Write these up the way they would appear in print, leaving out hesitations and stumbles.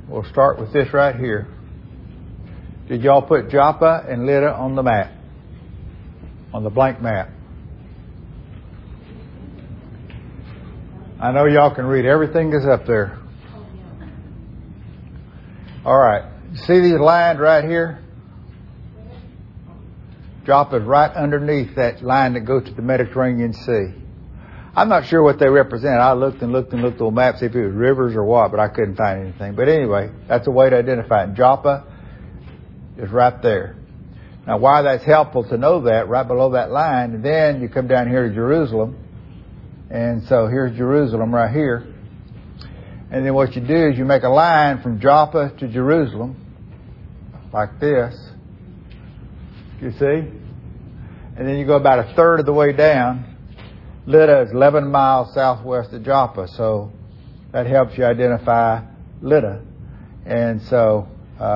we'll start with this right here. Did y'all put Joppa and Lydda on the map? On the blank map? I know y'all can read everything that's up there. All right. See these lines right here? Joppa is right underneath that line that goes to the Mediterranean Sea. I'm not sure what they represent. I looked and looked on maps, see if it was rivers or what, but I couldn't find anything. But anyway, that's a way to identify it. Joppa is right there. Now, why that's helpful to know that, right below that line, and then you come down here to Jerusalem. And so here's Jerusalem right here. And then what you do is you make a line from Joppa to Jerusalem, like this. You see? And then you go about a third of the way down. Lydda is 11 miles southwest of Joppa, so that helps you identify Lydda. And so,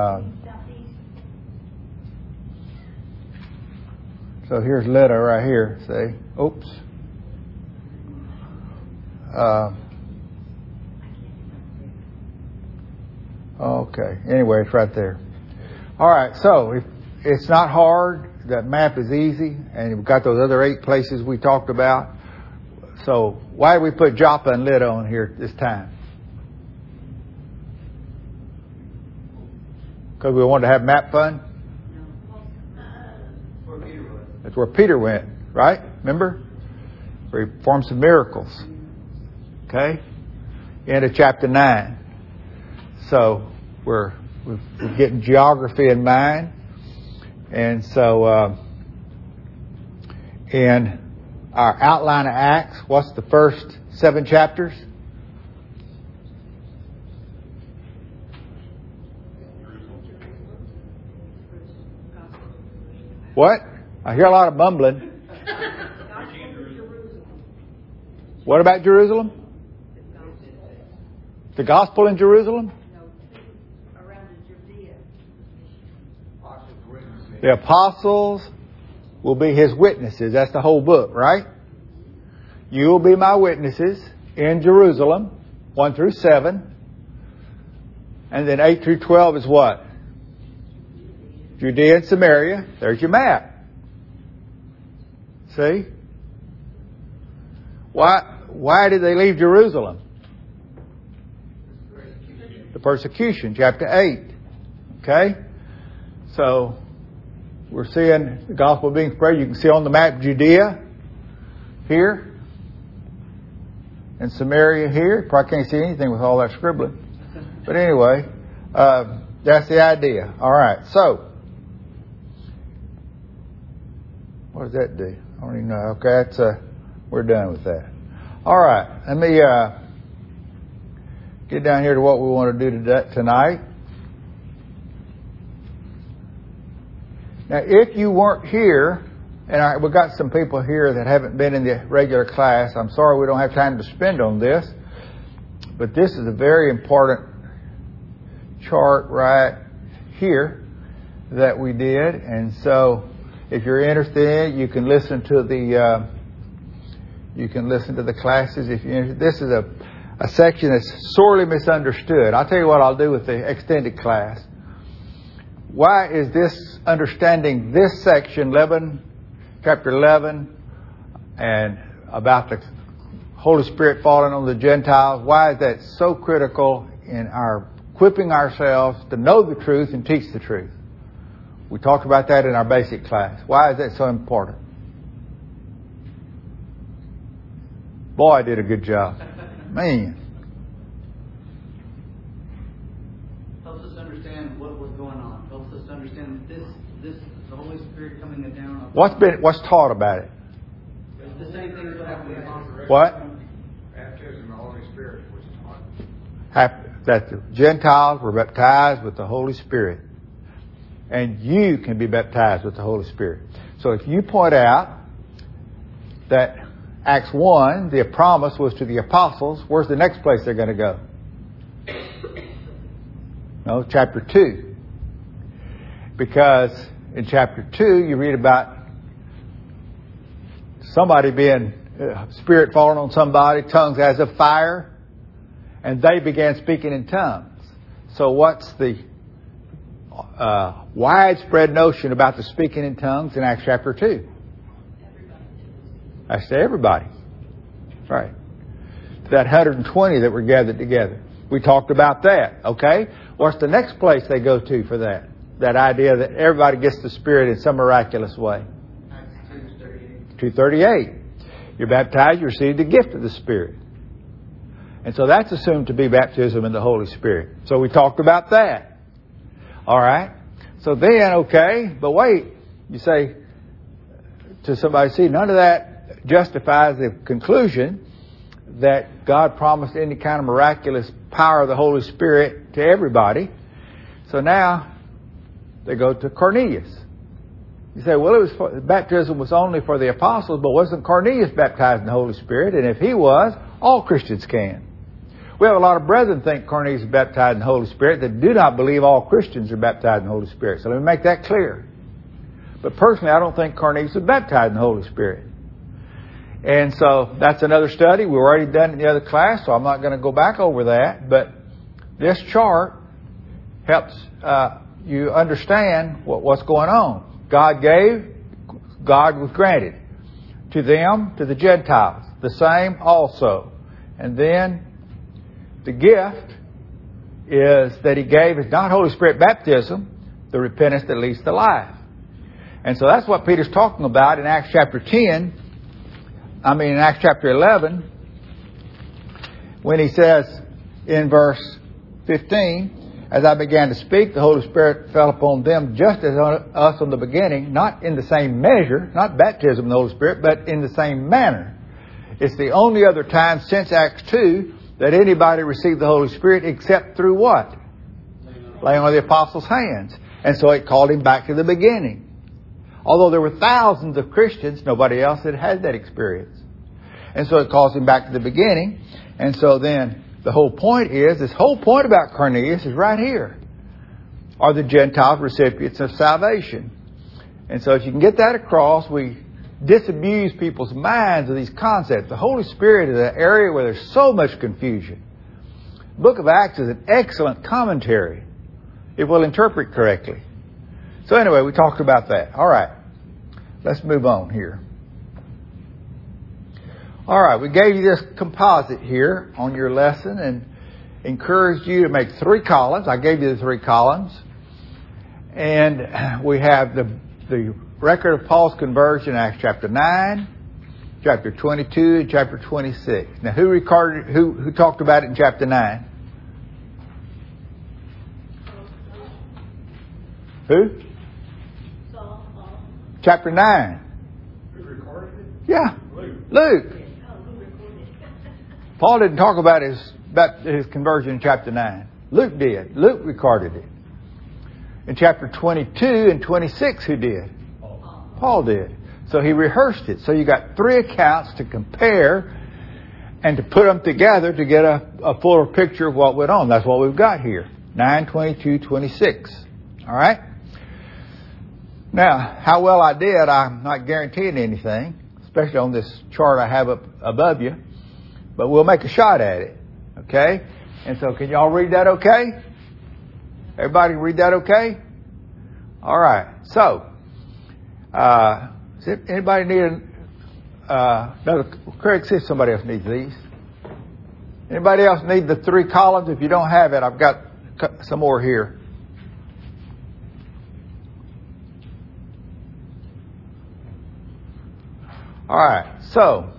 so here's Lydda right here. See? Oops. Okay. Anyway, it's right there. All right. So if it's not hard, that map is easy, and we've got those other 8 places we talked about. So why did we put Joppa and Lydda on here this time? Because we wanted to have map fun? That's where Peter went, right? Remember? Where he performed some miracles. Okay? Into chapter 9. So we're getting geography in mind. And so in our outline of Acts, what's the first 7 chapters? What? I hear a lot of mumbling. What about Jerusalem? The gospel in Jerusalem? The apostles will be his witnesses. That's the whole book, right? You will be my witnesses in Jerusalem, 1 through 7. And then 8 through 12 is what? Judea and Samaria. There's your map. See? Why did they leave Jerusalem? The persecution, chapter 8. Okay? So, we're seeing the gospel being spread. You can see on the map Judea here and Samaria here. You probably can't see anything with all that scribbling. But anyway, that's the idea. All right. So, what does that do? I don't even know. Okay, that's we're done with that. All right. Let me get down here to what we want to do tonight. Now, if you weren't here, and we've got some people here that haven't been in the regular class, I'm sorry we don't have time to spend on this, but this is a very important chart right here that we did. And so, if you're interested, you can listen to the classes. If you're interested, this is a section that's sorely misunderstood. I'll tell you what I'll do with the extended class. Why is this understanding this section, chapter 11, and about the Holy Spirit falling on the Gentiles, why is that so critical in our equipping ourselves to know the truth and teach the truth? We talked about that in our basic class. Why is that so important? Boy, I did a good job. Man. Helps us understand what was going on. Helps us understand this the Holy Spirit coming down. What's taught about it? It's the same thing as what happened with the Apostle. What? Baptism of the Holy Spirit was taught. That the Gentiles were baptized with the Holy Spirit. And you can be baptized with the Holy Spirit. So if you point out that Acts 1, the promise was to the apostles, where's the next place they're going to go? No, chapter 2. Because in chapter 2, you read about somebody being, Spirit falling on somebody, tongues as of fire, and they began speaking in tongues. So what's the widespread notion about the speaking in tongues in Acts chapter 2? That's to everybody. Right. That 120 that were gathered together. We talked about that. Okay? What's the next place they go to for that? That idea that everybody gets the Spirit in some miraculous way. Acts 2:38. 2:38. You're baptized, you receive the gift of the Spirit. And so that's assumed to be baptism in the Holy Spirit. So we talked about that. All right? So then, okay, but wait. You say to somebody, see, none of that justifies the conclusion that God promised any kind of miraculous power of the Holy Spirit to everybody. So now they go to Cornelius. You say, well, baptism was only for the apostles, but wasn't Cornelius baptized in the Holy Spirit? And if he was, all Christians can. We have a lot of brethren think Cornelius is baptized in the Holy Spirit that do not believe all Christians are baptized in the Holy Spirit. So let me make that clear. But personally, I don't think Cornelius was baptized in the Holy Spirit. And so that's another study. We've already done it in the other class, so I'm not going to go back over that. But this chart helps you understand what's going on. God gave, God was granted. To them, to the Gentiles, the same also. And then the gift is that He gave is not Holy Spirit baptism, the repentance that leads to life. And so that's what Peter's talking about in Acts chapter 11, when he says in verse 15, as I began to speak, the Holy Spirit fell upon them just as on us from the beginning, not in the same measure, not baptism in the Holy Spirit, but in the same manner. It's the only other time since Acts 2 that anybody received the Holy Spirit except through what? Laying on the apostles' hands. And so it called him back to the beginning. Although there were thousands of Christians, nobody else had had that experience. And so it calls him back to the beginning. And so then the whole point is, this whole point about Cornelius is right here. Are the Gentiles recipients of salvation? And so if you can get that across, we disabuse people's minds of these concepts. The Holy Spirit is an area where there's so much confusion. The book of Acts is an excellent commentary. It will interpret correctly. So anyway, we talked about that. All right. Let's move on here. All right. We gave you this composite here on your lesson and encouraged you to make 3 columns. I gave you the 3 columns. And we have the record of Paul's conversion in Acts chapter 9, chapter 22, and chapter 26. Now, who talked about it in chapter 9? Who? Chapter 9. Who recorded it? Yeah. Luke. Paul didn't talk about his conversion in chapter 9. Luke did. Luke recorded it. In chapter 22 and 26, who did? Paul did. So he rehearsed it. So you got 3 accounts to compare and to put them together to get a fuller picture of what went on. That's what we've got here. 9, 22, 26. All right? Now, how well I did, I'm not guaranteeing anything, especially on this chart I have up above you. But we'll make a shot at it. Okay? And so can y'all read that okay? Everybody read that okay? All right. So, does anybody need another? Craig, see if somebody else needs these. Anybody else need the 3 columns? If you don't have it, I've got some more here. All right. So,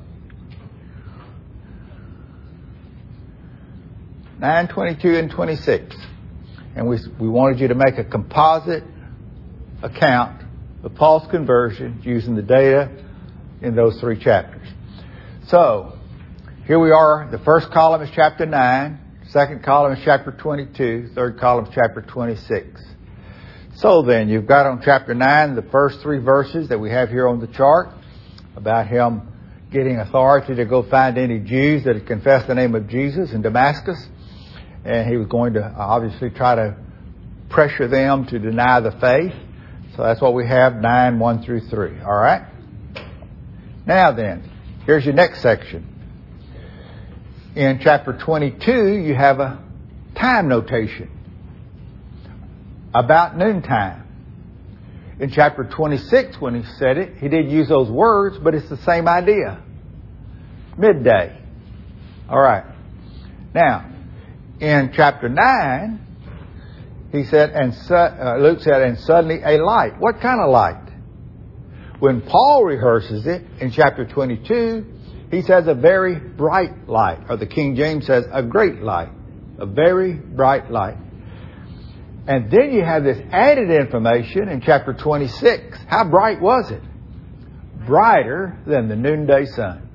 9, 22, and 26. And we wanted you to make a composite account of Paul's conversion using the data in those 3 chapters. So, here we are. The first column is chapter 9. Second column is chapter 22. Third column is chapter 26. So then, you've got on chapter 9 the first 3 verses that we have here on the chart about him getting authority to go find any Jews that had confessed the name of Jesus in Damascus. And he was going to obviously try to pressure them to deny the faith. So that's what we have, 9, 1 through 3. All right? Now then, here's your next section. In chapter 22, you have a time notation. about noontime. In chapter 26, when he said it, he did use those words, but it's the same idea. Midday. All right. Now, in chapter 9, he said, Luke said, and suddenly a light. What kind of light? When Paul rehearses it in chapter 22, he says a very bright light, or the King James says a great light, a very bright light. And then you have this added information in chapter 26. How bright was it? Brighter than the noonday sun.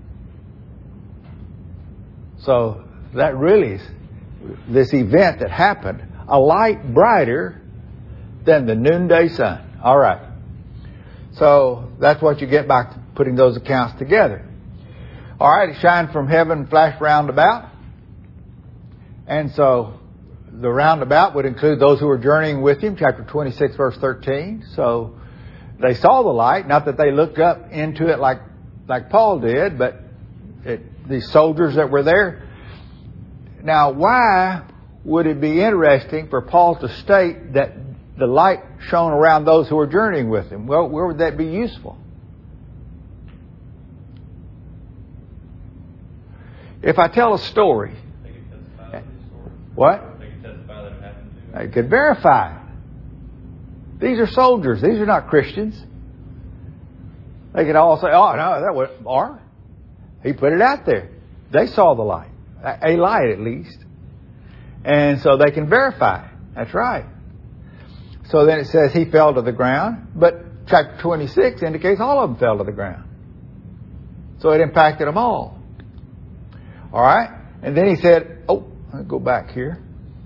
So that really is this event that happened, a light brighter than the noonday sun. All right. So that's what you get by putting those accounts together. All right, it shined from heaven, flashed round about. And so the roundabout would include those who were journeying with him, chapter 26, verse 13. So they saw the light, not that they looked up into it like Paul did, but these soldiers that were there. Now, why would it be interesting for Paul to state that the light shone around those who were journeying with him? Well, where would that be useful? If I tell a story. What? They could verify. These are soldiers. These are not Christians. They could all say, oh, no, that was or he put it out there. They saw the light. A light, at least. And so they can verify. That's right. So then it says he fell to the ground. But chapter 26 indicates all of them fell to the ground. So it impacted them all. All right? And then he said, let me go back here.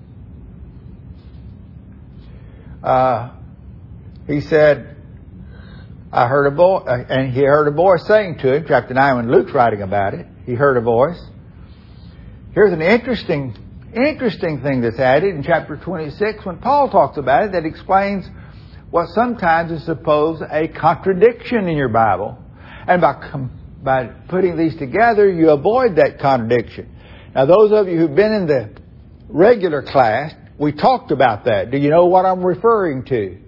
He said, I heard a voice, and he heard a voice saying to him, chapter 9, when Luke's writing about it, he heard a voice. Here's an interesting thing that's added in chapter 26 when Paul talks about it, that explains what sometimes is supposed a contradiction in your Bible. And by putting these together, you avoid that contradiction. Now, those of you who've been in the regular class, we talked about that. Do you know what I'm referring to?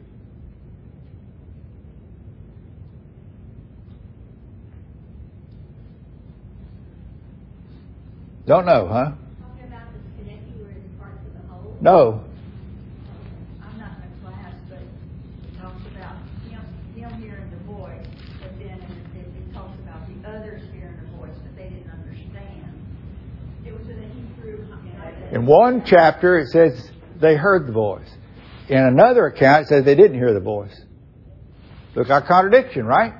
Don't know, huh? Talking about the connecting parts of the whole? No. I'm not in the class, but it talks about him hearing the voice, but then it talks about the others hearing the voice, but they didn't understand. It was in the Hebrew. In one chapter, it says they heard the voice. In another account, it says they didn't hear the voice. Looks like contradiction, right?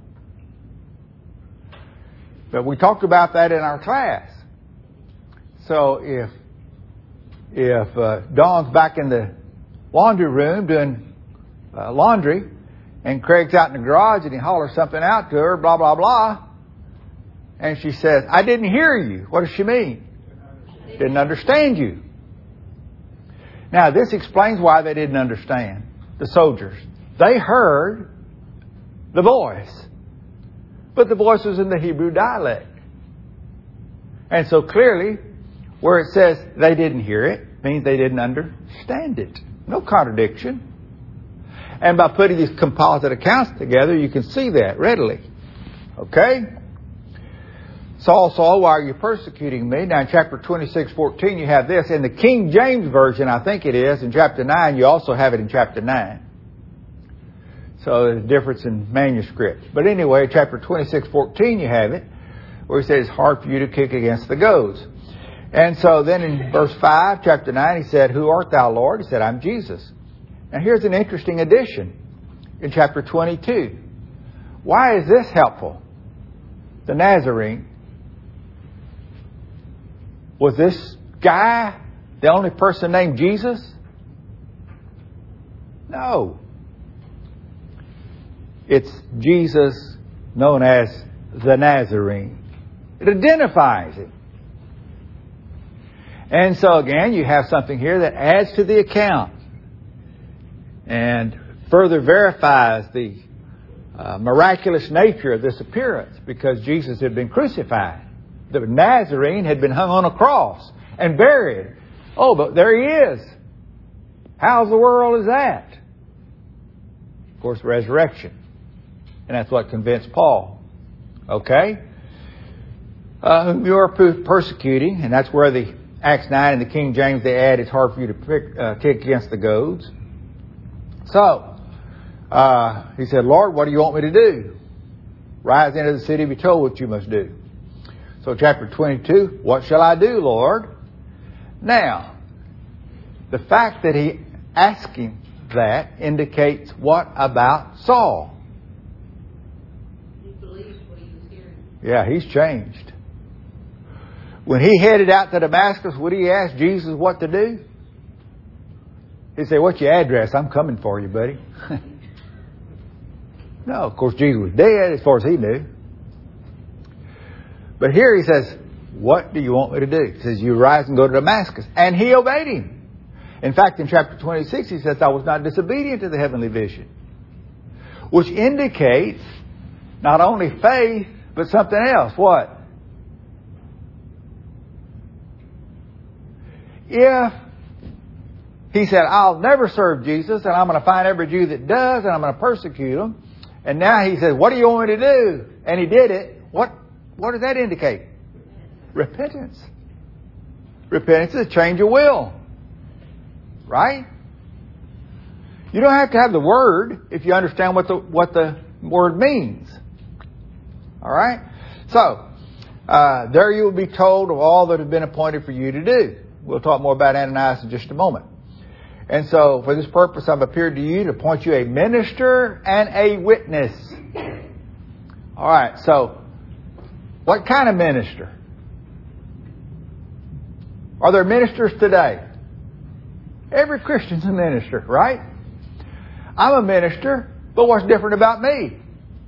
But we talked about that in our class. So if Dawn's back in the laundry room doing laundry, and Craig's out in the garage and he hollers something out to her, blah, blah, blah, and she says, I didn't hear you. What does she mean? Didn't understand you. Now, this explains why they didn't understand, the soldiers. They heard the voice, but the voice was in the Hebrew dialect. And so clearly, where it says they didn't hear it, means they didn't understand it. No contradiction. And by putting these composite accounts together, you can see that readily. Okay? Saul, Saul, why are you persecuting me? Now in chapter 26:14 you have this. In the King James Version, I think it is, in chapter 9, you also have it in chapter 9. So there's a difference in manuscripts. But anyway, chapter 26:14 you have it, where he says it's hard for you to kick against the goads. And so then in verse 5, chapter 9, he said, Who art thou, Lord? He said, I'm Jesus. Now here's an interesting addition in chapter 22. Why is this helpful? The Nazarene. Was this guy the only person named Jesus? No. It's Jesus known as the Nazarene. It identifies him. And so again, you have something here that adds to the account and further verifies the miraculous nature of this appearance, because Jesus had been crucified. The Nazarene had been hung on a cross and buried. Oh, but there he is. How's the world is that? Of course, resurrection. And that's what convinced Paul. Okay? Whom you are persecuting, and that's where the Acts 9 and the King James they add, it's hard for you to kick against the goads. So, he said, Lord, what do you want me to do? Rise into the city, be told what you must do. So chapter 22, what shall I do, Lord? Now, the fact that he asked him that indicates what about Saul? He believed what he was hearing. Yeah, he's changed. When he headed out to Damascus, would he ask Jesus what to do? He'd say, what's your address? I'm coming for you, buddy. No, of course, Jesus was dead as far as he knew. But here he says, what do you want me to do? He says, you rise and go to Damascus. And he obeyed him. In fact, in chapter 26, he says, I was not disobedient to the heavenly vision. Which indicates not only faith, but something else. What? If he said, I'll never serve Jesus, and I'm going to find every Jew that does, and I'm going to persecute them. And now he says, what do you want me to do? And he did it. What does that indicate? Repentance. Repentance is a change of will. Right? You don't have to have the word if you understand what the word means. All right? So, there you will be told of all that has been appointed for you to do. We'll talk more about Ananias in just a moment. And so, for this purpose, I've appeared to you to appoint you a minister and a witness. All right, so, what kind of minister? Are there ministers today? Every Christian's a minister, right? I'm a minister, but what's different about me?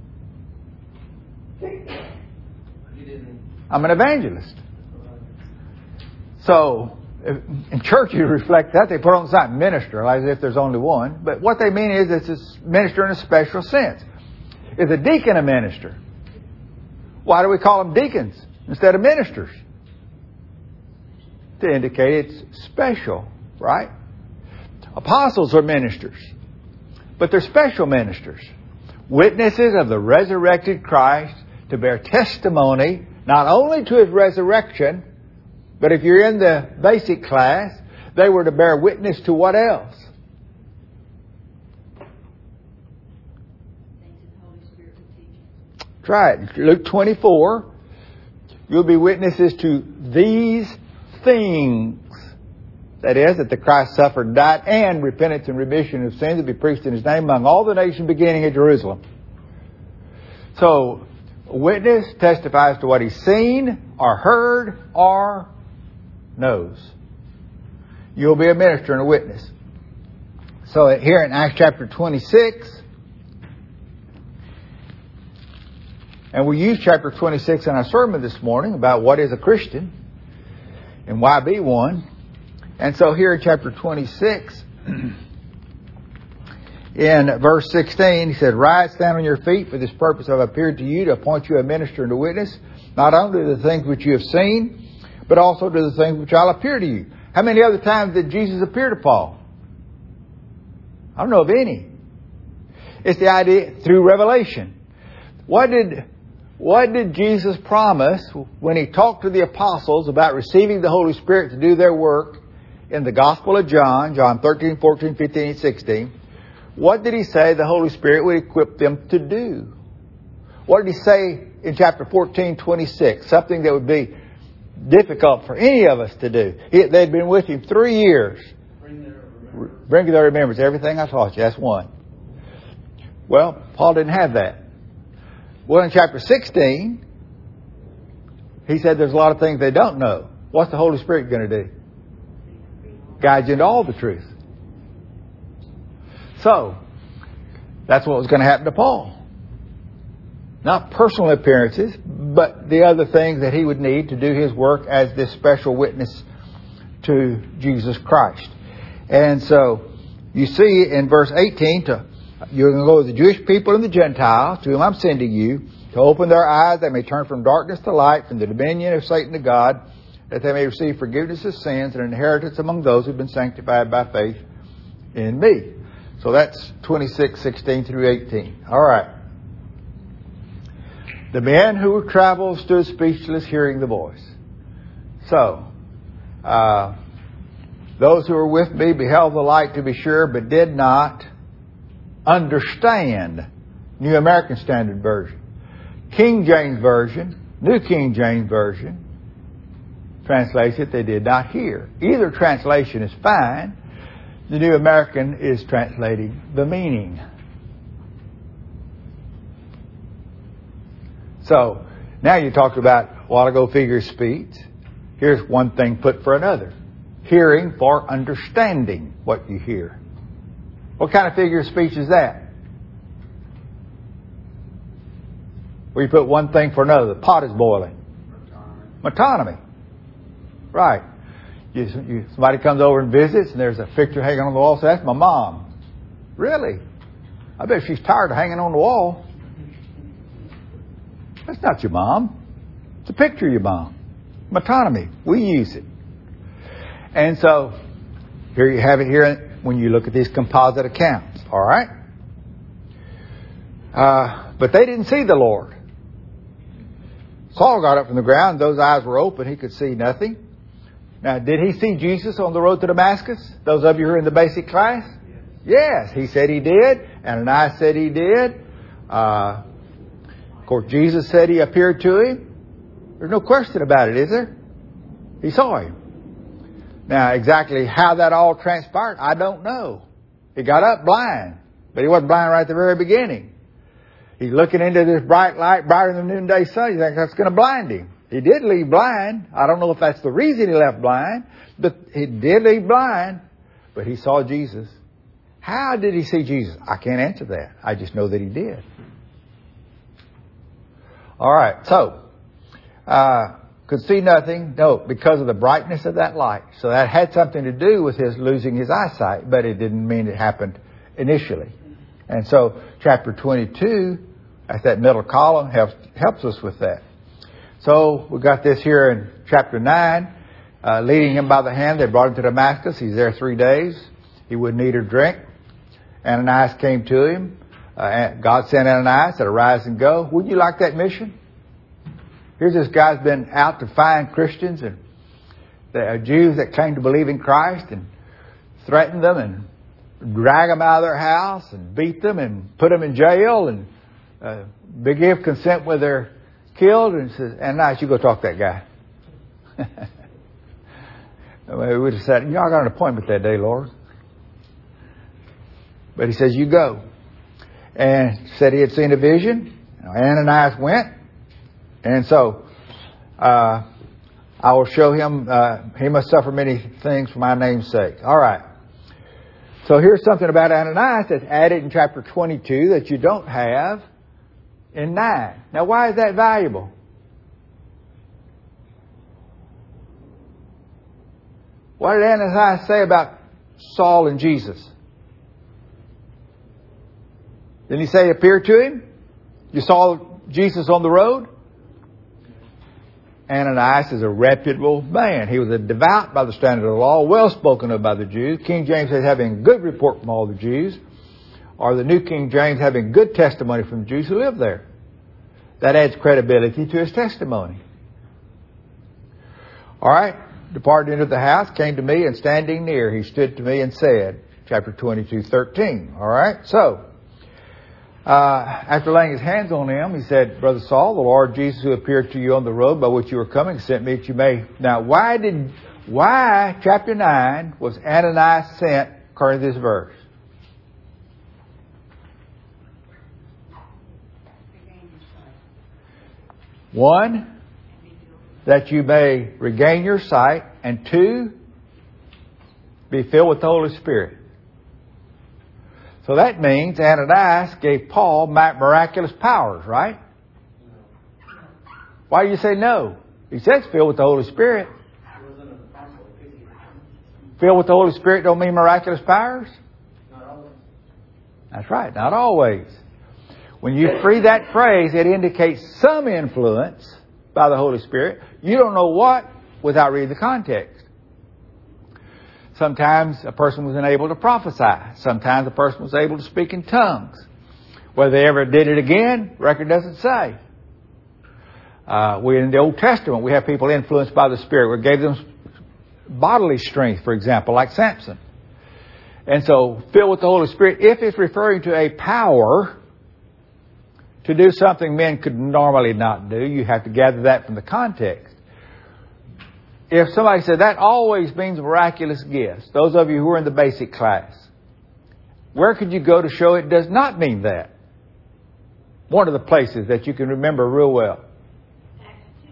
I'm an evangelist. So, in church you reflect that. They put on the sign minister, as if there's only one. But what they mean is it's a minister in a special sense. Is a deacon a minister? Why do we call them deacons instead of ministers? To indicate it's special, right? Apostles are ministers, but they're special ministers. Witnesses of the resurrected Christ to bear testimony not only to His resurrection, but if you're in the basic class, they were to bear witness to what else? That's right. Luke 24. You'll be witnesses to these things. That is, that the Christ suffered and died, and repentance and remission of sins to be preached in His name among all the nations beginning at Jerusalem. So, a witness testifies to what he's seen, or heard, or knows. You'll be a minister and a witness. So here in Acts chapter 26, and we used chapter 26 in our sermon this morning about what is a Christian and why be one. And so here in chapter 26, in verse 16, he said, Rise, stand on your feet. For this purpose I have appeared to you to appoint you a minister and a witness, not only to the things which you have seen, but also to the things which I'll appear to you. How many other times did Jesus appear to Paul? I don't know of any. It's the idea through revelation. What did Jesus promise when He talked to the apostles about receiving the Holy Spirit to do their work in the Gospel of John, John 13, 14, 15, and 16? What did He say the Holy Spirit would equip them to do? What did He say in chapter 14, 26? Something that would be difficult for any of us to do. They'd been with Him 3 years. Bring to their remembrance everything I taught you. That's one. Well, Paul didn't have that. Well, in chapter 16, he said there's a lot of things they don't know. What's the Holy Spirit going to do? Guide you into all the truth. So, that's what was going to happen to Paul. Not personal appearances, but the other things that he would need to do his work as this special witness to Jesus Christ. And so, you see in verse 18, you're going to go to the Jewish people and the Gentiles, to whom I'm sending you, to open their eyes, they may turn from darkness to light, from the dominion of Satan to God, that they may receive forgiveness of sins and inheritance among those who've been sanctified by faith in me. So that's 26:16 through 18. All right. The men who were traveled stood speechless, hearing the voice. So, those who were with me beheld the light, to be sure, but did not understand. New American Standard Version. King James Version, New King James Version, translates it, they did not hear. Either translation is fine. The New American is translating the meaning. So, now you talked about a while ago figure of speech. Here's one thing put for another. Hearing for understanding what you hear. What kind of figure of speech is that? Where you put one thing for another. The pot is boiling. Metonymy. Right. Somebody comes over and visits and there's a picture hanging on the wall. So that's my mom. Really? I bet she's tired of hanging on the wall. That's not your mom. It's a picture of your mom. Metonymy. We use it. And so, here you have it here when you look at these composite accounts. All right? But they didn't see the Lord. Saul got up from the ground. Those eyes were open. He could see nothing. Now, did he see Jesus on the road to Damascus? Those of you who are in the basic class? Yes. He said he did. Ananias said he did. Of course, Jesus said he appeared to him. There's no question about it, is there? He saw him. Now, exactly how that all transpired, I don't know. He got up blind, but he wasn't blind right at the very beginning. He's looking into this bright light, brighter than the noonday sun. You think that's going to blind him. He did leave blind. I don't know if that's the reason he left blind, but he did leave blind, but he saw Jesus. How did he see Jesus? I can't answer that. I just know that he did. All right, so, could see nothing. No, because of the brightness of that light. So that had something to do with his losing his eyesight, but it didn't mean it happened initially. And so, chapter 22, at that middle column, helps us with that. So, we got this here in chapter 9. Leading him by the hand, they brought him to Damascus. He's there 3 days. He wouldn't eat or drink. Ananias came to him. God sent Ananias, said, arise and go. Wouldn't you like that mission? Here's this guy's been out to find Christians and the Jews that claim to believe in Christ and threaten them and drag them out of their house and beat them and put them in jail and give consent when they're killed. And says, Ananias, you go talk to that guy. We would have said, I got an appointment that day, Lord. But he says, you go. And said he had seen a vision. Ananias went. And so, I will show him, he must suffer many things for my name's sake. All right. So here's something about Ananias that's added in chapter 22 that you don't have in 9. Now, why is that valuable? What did Ananias say about Saul and Jesus? Didn't he say he appeared to him? You saw Jesus on the road? Ananias is a reputable man. He was a devout by the standard of the law, well spoken of by the Jews. King James says having good report from all the Jews. Or the New King James having good testimony from the Jews who live there. That adds credibility to his testimony. All right. Departed into the house, came to me, and standing near, he stood to me and said, chapter 22:13. All right. So, after laying his hands on him, he said, Brother Saul, the Lord Jesus who appeared to you on the road by which you were coming sent me that you may. Now, why, chapter 9, was Ananias sent according to this verse? One, that you may regain your sight, and 2, be filled with the Holy Spirit. So that means Ananias gave Paul miraculous powers, right? Why do you say no? He says filled with the Holy Spirit. Filled with the Holy Spirit don't mean miraculous powers? Not always. That's right, not always. When you free that phrase, it indicates some influence by the Holy Spirit. You don't know what without reading the context. Sometimes a person was unable to prophesy. Sometimes a person was able to speak in tongues. Whether they ever did it again, record doesn't say. In the Old Testament, we have people influenced by the Spirit. We gave them bodily strength, for example, like Samson. And so, filled with the Holy Spirit, if it's referring to a power to do something men could normally not do, you have to gather that from the context. If somebody said that always means miraculous gifts, those of you who are in the basic class, where could you go to show it does not mean that? One of the places that you can remember real well. Acts 2.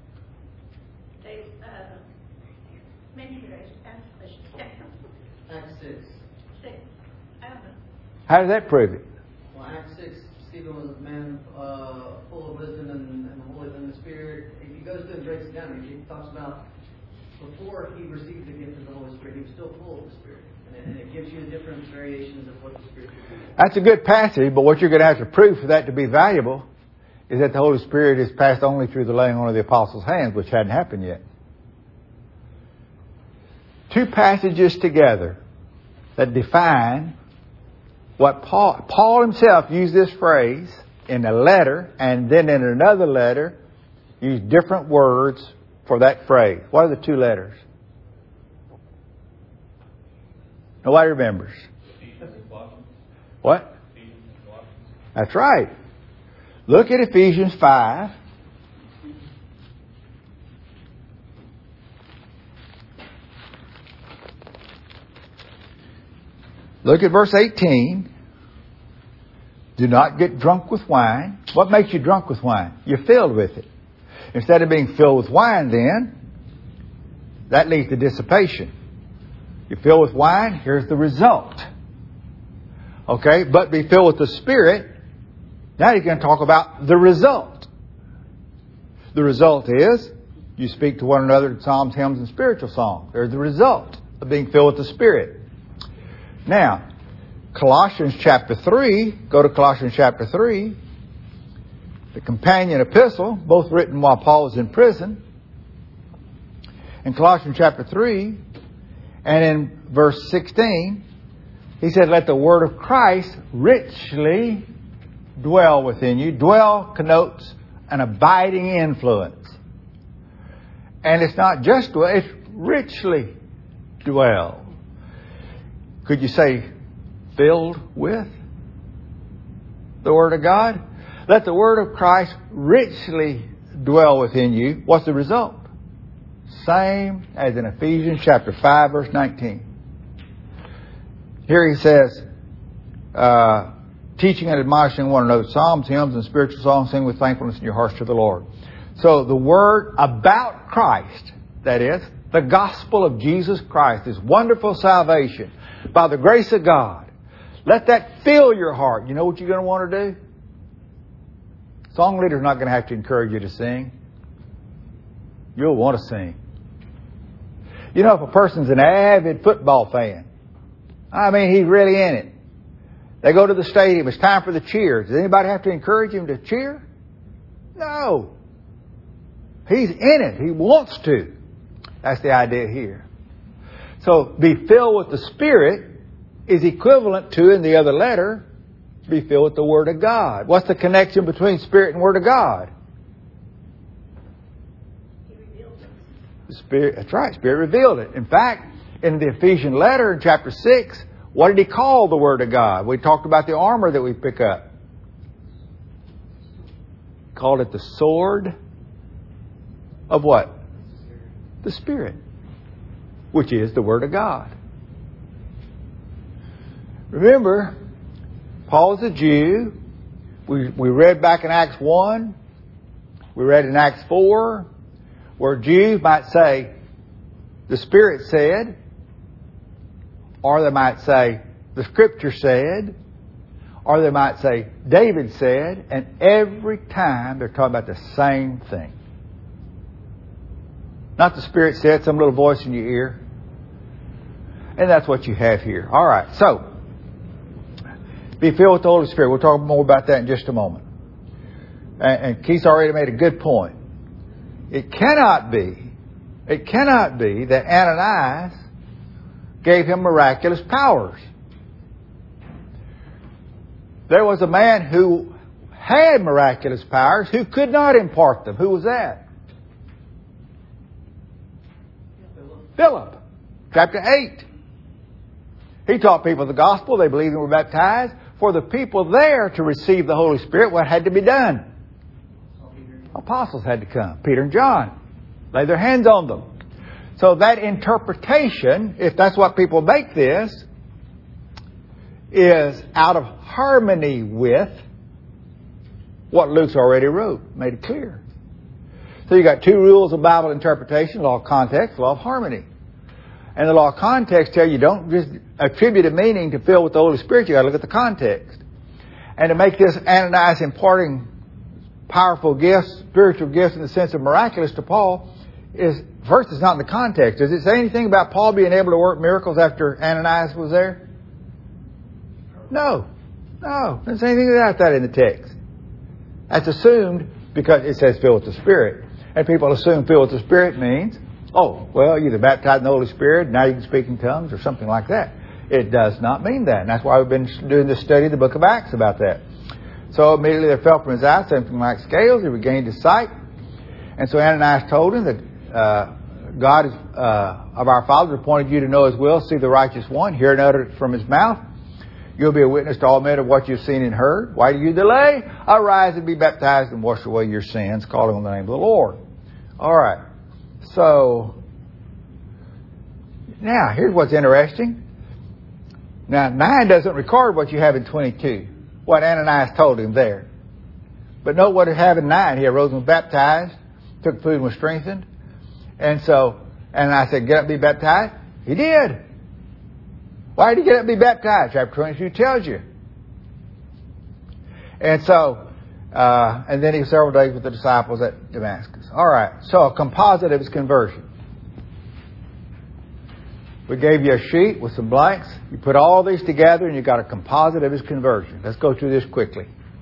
Acts 6. I don't know. How does that prove it? Well, Acts 6, Stephen was a man full of wisdom and holy in the Spirit. He goes through and breaks it down. He talks about before he received the gift of the Holy Spirit, he was still full of the Spirit. And it gives you the different variations of what the Spirit can do. That's a good passage, but what you're going to have to prove for that to be valuable is that the Holy Spirit is passed only through the laying on of the apostles' hands, which hadn't happened yet. Two passages together that define what Paul himself used this phrase in a letter, and then in another letter used different words for that phrase. What are the two letters? Nobody remembers. What? That's right. Look at Ephesians 5. Look at verse 18. Do not get drunk with wine. What makes you drunk with wine? You're filled with it. Instead of being filled with wine, then, that leads to dissipation. You're filled with wine, here's the result. Okay, but be filled with the Spirit. Now you're going to talk about the result. The result is you speak to one another in psalms, hymns, and spiritual songs. There's the result of being filled with the Spirit. Now, Colossians chapter 3, go to Colossians chapter 3, the companion epistle, both written while Paul was in prison. In Colossians chapter 3, and in verse 16, he said, let the word of Christ richly dwell within you. Dwell connotes an abiding influence. And it's not just dwell, it's richly dwell. Could you say filled with the Word of God? Let the Word of Christ richly dwell within you. What's the result? Same as in Ephesians chapter 5, verse 19. Here he says, teaching and admonishing one another, psalms, hymns, and spiritual songs, sing with thankfulness in your hearts to the Lord. So the word about Christ, that is, the gospel of Jesus Christ, this wonderful salvation by the grace of God, let that fill your heart. You know what you're going to want to do? Song leader's not going to have to encourage you to sing. You'll want to sing. You know, if a person's an avid football fan, I mean, he's really in it. They go to the stadium. It's time for the cheers. Does anybody have to encourage him to cheer? No. He's in it. He wants to. That's the idea here. So, be filled with the Spirit is equivalent to, in the other letter, be filled with the Word of God. What's the connection between Spirit and Word of God? The Spirit, that's right, Spirit revealed it. In fact, in the Ephesian letter in chapter 6, what did he call the Word of God? We talked about the armor that we pick up. He called it the sword of what? The Spirit, which is the Word of God. Remember, Paul's a Jew. We read back in Acts 1. We read in Acts 4, where Jews might say, the Spirit said, or they might say, the Scripture said, or they might say, David said, and every time they're talking about the same thing. Not the Spirit said, some little voice in your ear. And that's what you have here. All right, so, be filled with the Holy Spirit. We'll talk more about that in just a moment. And Keith's already made a good point. It cannot be that Ananias gave him miraculous powers. There was a man who had miraculous powers who could not impart them. Who was that? Philip. Chapter 8. He taught people the gospel. They believed and were baptized. For the people there to receive the Holy Spirit, what had to be done? Apostles had to come. Peter and John. Lay their hands on them. So that interpretation, if that's what people make this, is out of harmony with what Luke's already wrote. Made it clear. So you got two rules of Bible interpretation: law of context, law of harmony. And the law of context tells you don't just attribute a meaning to fill with the Holy Spirit. You got to look at the context. And to make this Ananias imparting powerful gifts, spiritual gifts in the sense of miraculous to Paul, is first, it's not in the context. Does it say anything about Paul being able to work miracles after Ananias was there? No. No. Doesn't say anything about that in the text. That's assumed because it says filled with the Spirit. And people assume filled with the Spirit means, oh, well, you're baptized in the Holy Spirit, now you can speak in tongues or something like that. It does not mean that. And that's why we've been doing this study of the book of Acts about that. So immediately there fell from his eyes something like scales. He regained his sight. And so Ananias told him that God is, of our fathers appointed you to know His will, see the righteous one, hear and utter it from His mouth. You'll be a witness to all men of what you've seen and heard. Why do you delay? Arise and be baptized and wash away your sins, calling on the name of the Lord. All right. So, now, here's what's interesting. Now, 9 doesn't record what you have in 22, what Ananias told him there. But note what it had in 9. He arose and was baptized, took food and was strengthened. And so, Ananias said, get up and be baptized. He did. Why did he get up and be baptized? Chapter 22 tells you. And so, and then he was several days with the disciples at Damascus. All right. So a composite of his conversion. We gave you a sheet with some blanks. You put all these together and you got a composite of his conversion. Let's go through this quickly.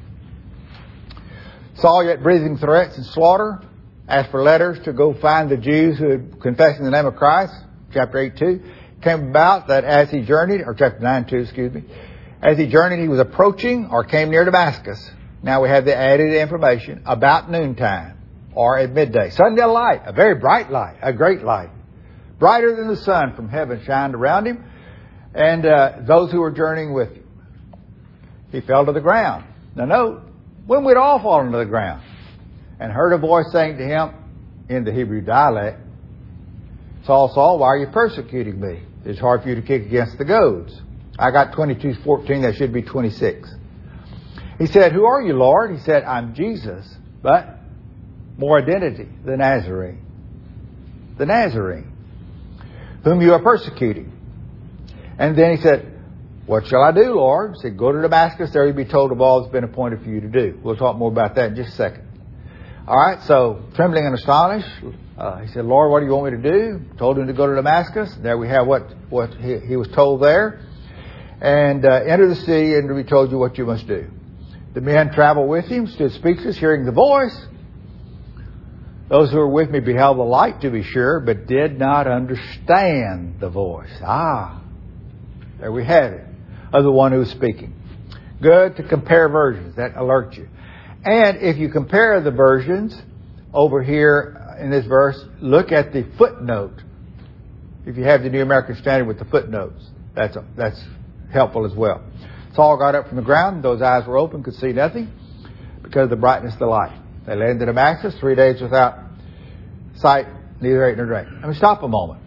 Saul, yet breathing threats and slaughter, asked for letters to go find the Jews who had confessed in the name of Christ. Chapter 8:2. Came about that as he journeyed, or chapter 9:2, excuse me. As he journeyed, he was approaching or came near Damascus. Now we have the added information about noontime or at midday. Suddenly a light, a very bright light, a great light, brighter than the sun from heaven shined around him and those who were journeying with him. He fell to the ground. Now note, when we'd all fallen to the ground and heard a voice saying to him in the Hebrew dialect, Saul, Saul, why are you persecuting me? It's hard for you to kick against the goads. I got 22:14, that should be 26. He said, who are you, Lord? He said, I'm Jesus, but more identity, the Nazarene. The Nazarene, whom you are persecuting. And then he said, what shall I do, Lord? He said, go to Damascus, there you'll be told of all that's been appointed for you to do. We'll talk more about that in just a second. All right, so trembling and astonished, he said, Lord, what do you want me to do? Told him to go to Damascus. There we have what he was told there. And enter the city and to be told you what you must do. The men traveled with him, stood speechless, hearing the voice. Those who were with me beheld the light, to be sure, but did not understand the voice. There we have it, of the one who was speaking. Good to compare versions. That alerts you. And if you compare the versions over here in this verse, look at the footnote. If you have the New American Standard with the footnotes, that's helpful as well. Saul got up from the ground. Those eyes were open, could see nothing because of the brightness of the light. They landed in Damascus 3 days without sight, neither ate nor drank. Let me stop a moment.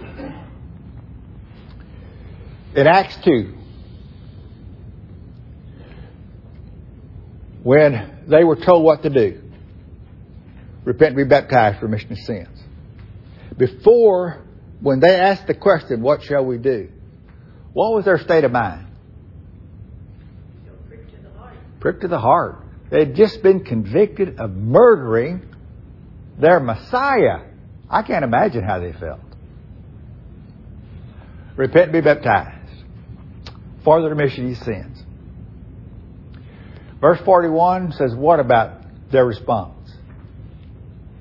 In Acts 2, when they were told what to do, repent and be baptized for remission of sins. Before, when they asked the question, what shall we do? What was their state of mind? Prick to the heart. Prick to the heart. They had just been convicted of murdering their Messiah. I can't imagine how they felt. Repent and be baptized for the remission of your sins. Verse 41 says, what about their response?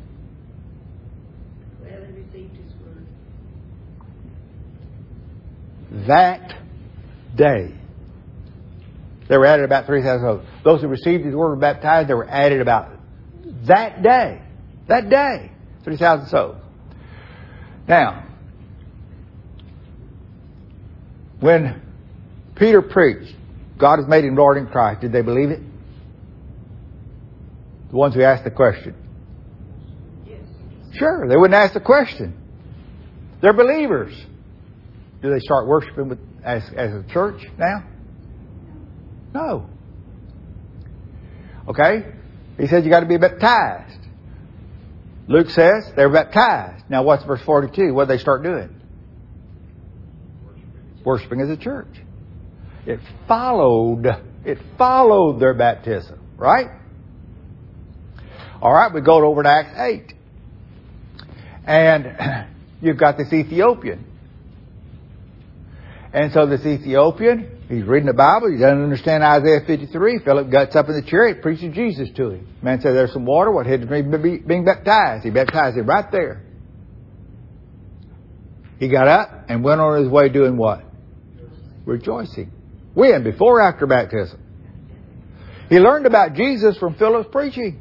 Well, they received His word. that day. There were added about 3,000 souls. Those who received His word were baptized. There were added about that day. That day. 3,000 souls. Now, when Peter preached, God has made Him Lord in Christ, did they believe it? The ones who asked the question. Yes. Sure, they wouldn't ask the question. They're believers. Do they start worshiping as a church now? No. Okay? He said you got to be baptized. Luke says they were baptized. Now what's verse 42? What did they start doing? Worshiping as a church. It followed their baptism. Right? Alright, we go over to Acts 8. And you've got this Ethiopian. And so this Ethiopian, he's reading the Bible. He doesn't understand Isaiah 53. Philip gets up in the chariot, preaches Jesus to him. Man said, there's some water. What hinders me being baptized? He baptized him right there. He got up and went on his way doing what? Rejoicing. When? Before or after baptism? He learned about Jesus from Philip's preaching.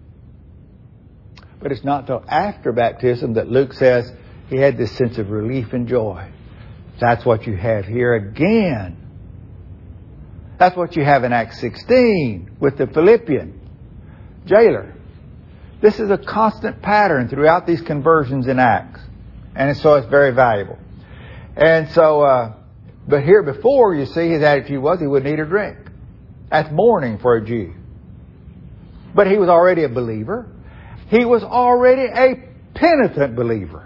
But it's not until after baptism that Luke says he had this sense of relief and joy. That's what you have here again. That's what you have in Acts 16 with the Philippian jailer. This is a constant pattern throughout these conversions in Acts. And so it's very valuable. And so, but here before, you see, his attitude was he wouldn't eat or drink. That's mourning for a Jew. But he was already a believer. He was already a penitent believer.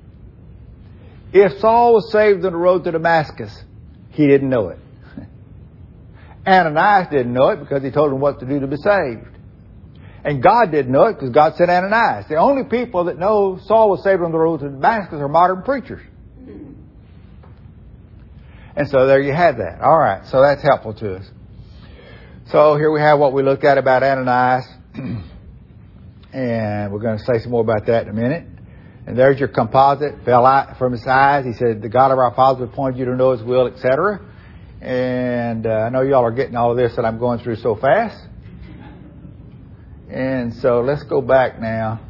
If Saul was saved on the road to Damascus, he didn't know it. Ananias didn't know it because he told him what to do to be saved. And God didn't know it because God sent Ananias. The only people that know Saul was saved on the road to Damascus are modern preachers. And so there you have that. All right, so that's helpful to us. So here we have what we looked at about Ananias. And we're going to say some more about that in a minute. And there's your composite. Fell out from his eyes. He said, the God of our fathers appointed you to know His will, etc. And I know y'all are getting all of this that I'm going through so fast. And so let's go back now.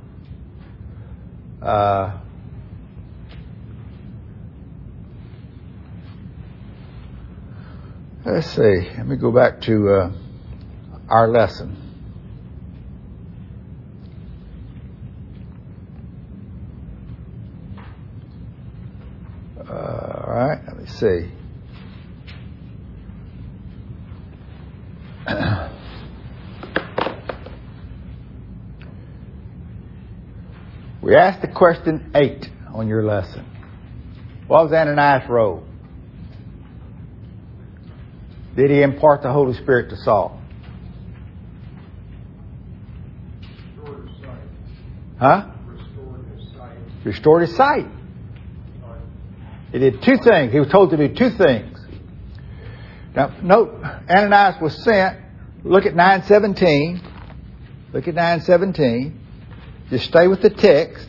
Let's see. Let me go back to our lesson. All right, let me see. We asked the question 8 on your lesson. What was Ananias' role? Did he impart the Holy Spirit to Saul? Restored his sight. Huh? Restored his sight. Restored his sight. He did 2 things. He was told to do 2 things. Now, note, Ananias was sent. Look at 9:17. Look at 9:17. Just stay with the text.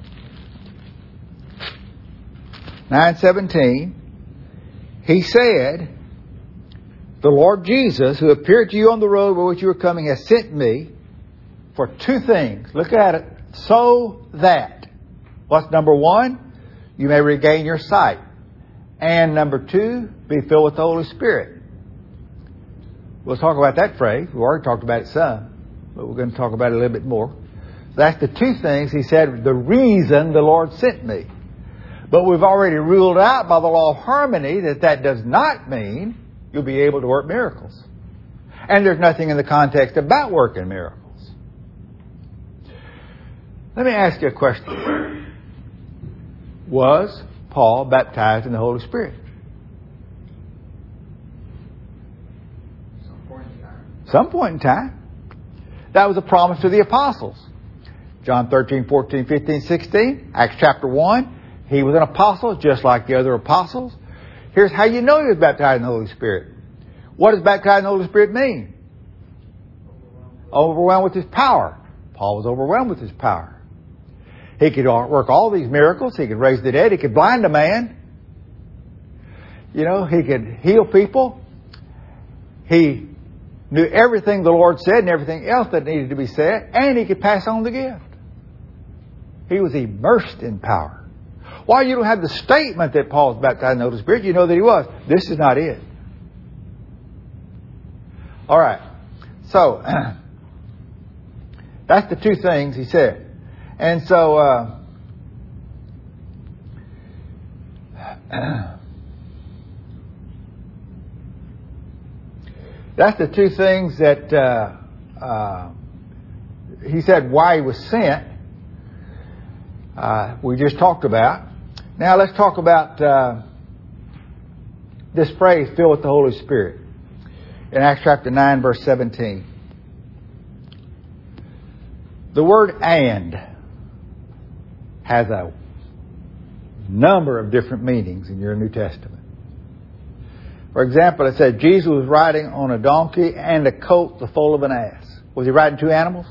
9:17. He said, the Lord Jesus, who appeared to you on the road by which you were coming, has sent me for 2 things. Look at it. So that. What's number 1? You may regain your sight. And number 2, be filled with the Holy Spirit. We'll talk about that phrase. We've already talked about it some, but we're going to talk about it a little bit more. That's the 2 things he said, the reason the Lord sent me. But we've already ruled out by the law of harmony that does not mean you'll be able to work miracles. And there's nothing in the context about working miracles. Let me ask you a question. Was Paul baptized in the Holy Spirit? Some point in time. Some point in time. That was a promise to the apostles. John 13, 14, 15, 16. Acts chapter 1. He was an apostle just like the other apostles. Here's how you know he was baptized in the Holy Spirit. What does baptized in the Holy Spirit mean? Overwhelmed with His power. Paul was overwhelmed with His power. He could work all these miracles. He could raise the dead. He could blind a man. You know, he could heal people. He knew everything the Lord said and everything else that needed to be said, and he could pass on the gift. He was immersed in power. While you don't have the statement that Paul was baptized in the Holy Spirit, you know that he was. This is not it. All right. So, that's the two things he said. And so, that's the two things that he said why he was sent. We just talked about. Now let's talk about this phrase, filled with the Holy Spirit. In Acts chapter 9, verse 17. The word "and" has a number of different meanings in your New Testament. For example, it said Jesus was riding on a donkey and a colt the foal of an ass. Was he riding two animals?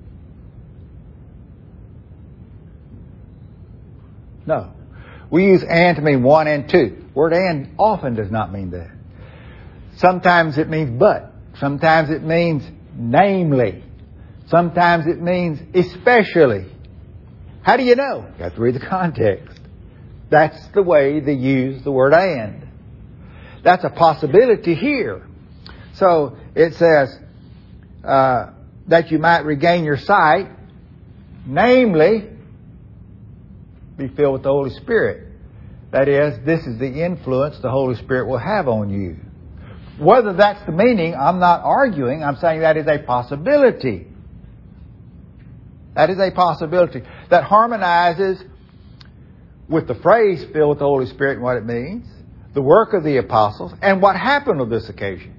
No. We use "and" to mean one and two. Word "and" often does not mean that. Sometimes it means "but." Sometimes it means "namely." Sometimes it means "especially." How do you know? You have to read the context. That's the way they use the word "and." That's a possibility here. So it says that you might regain your sight, namely, be filled with the Holy Spirit. That is, this is the influence the Holy Spirit will have on you. Whether that's the meaning, I'm not arguing. I'm saying that is a possibility. That is a possibility that harmonizes with the phrase "filled with the Holy Spirit" and what it means, the work of the apostles, and what happened on this occasion.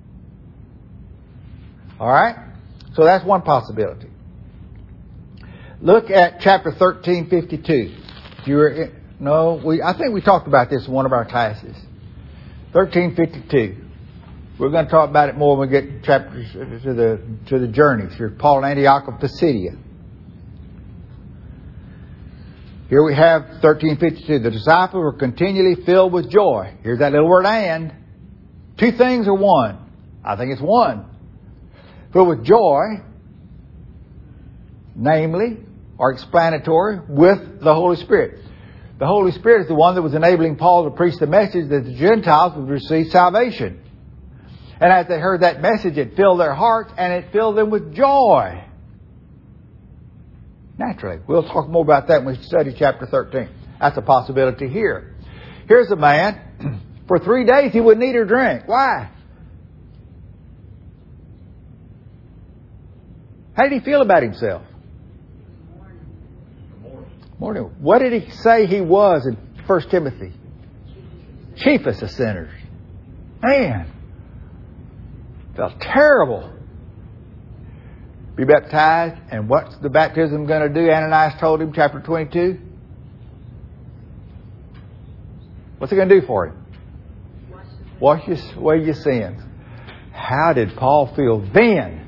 All right? So that's one possibility. Look at chapter 13:52. I think we talked about this in one of our classes. 13:52. We're going to talk about it more when we get chapters to the journeys. Here's Paul in Antioch of Pisidia. Here we have 13:52. The disciples were continually filled with joy. Here's that little word "and." Two things or one? I think it's one. Filled with joy, namely, or explanatory, with the Holy Spirit. The Holy Spirit is the one that was enabling Paul to preach the message that the Gentiles would receive salvation. And as they heard that message, it filled their hearts and it filled them with joy. Naturally. We'll talk more about that when we study chapter 13. That's a possibility here. Here's a man, for 3 days he wouldn't eat or drink. Why? How did he feel about himself? Morning. What did he say he was in 1 Timothy? Chiefest of sinners. Man. Felt terrible. Be baptized. And what's the baptism going to do? Ananias told him, chapter 22. What's it going to do for him? Wash away your sins. How did Paul feel then?